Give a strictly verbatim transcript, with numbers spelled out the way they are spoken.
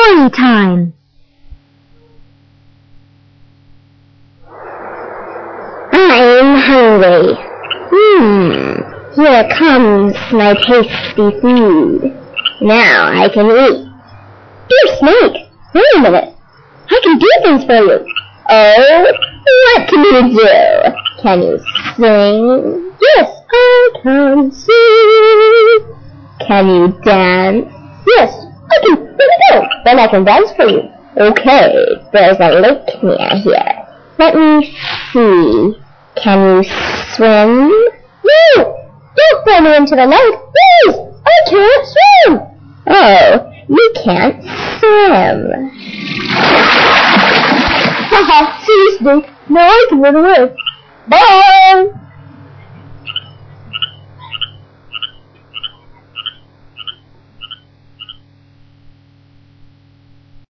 story time. I'm hungry. Hmm, here comes my tasty food. Now I can eat. Dear Snake, wait a minute. I can do things for you. Oh, what can you do? Can you sing? Yes, I can sing. Can you dance? Yes, I can. Here we go. Then I can dance for you. Okay, there's a lake near here. Let me see. Can you swim? No! Don't throw me into the lake, please! I can't swim! Oh, you can't swim. Haha, see you, Snake. Now I can run away. Bye!